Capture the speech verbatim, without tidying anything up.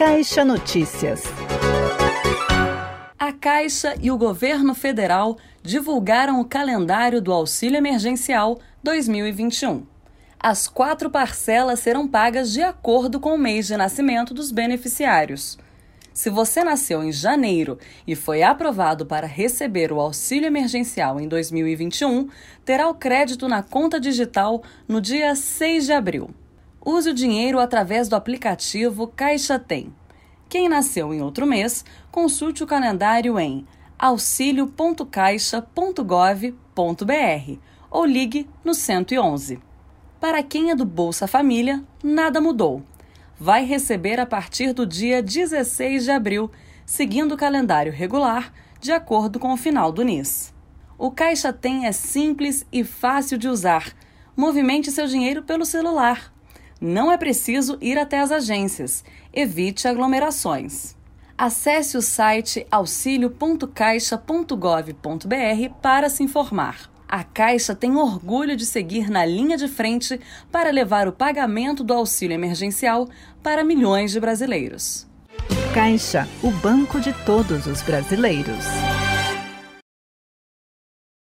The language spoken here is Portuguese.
Caixa Notícias. A Caixa e o governo federal divulgaram o calendário do Auxílio Emergencial dois mil e vinte e um. As quatro parcelas serão pagas de acordo com o mês de nascimento dos beneficiários. Se você nasceu em janeiro e foi aprovado para receber o auxílio emergencial em dois mil e vinte e um, terá o crédito na conta digital no dia seis de abril. Use o dinheiro através do aplicativo Caixa Tem. Quem nasceu em outro mês, consulte o calendário em auxilio ponto caixa ponto gov ponto br ou ligue no cento e onze. Para quem é do Bolsa Família, nada mudou. Vai receber a partir do dia dezesseis de abril, seguindo o calendário regular, de acordo com o final do N I S. O Caixa Tem é simples e fácil de usar. Movimente seu dinheiro pelo celular. Não é preciso ir até as agências. Evite aglomerações. Acesse o site auxilio ponto caixa ponto gov ponto br para se informar. A Caixa tem orgulho de seguir na linha de frente para levar o pagamento do auxílio emergencial para milhões de brasileiros. Caixa, o banco de todos os brasileiros.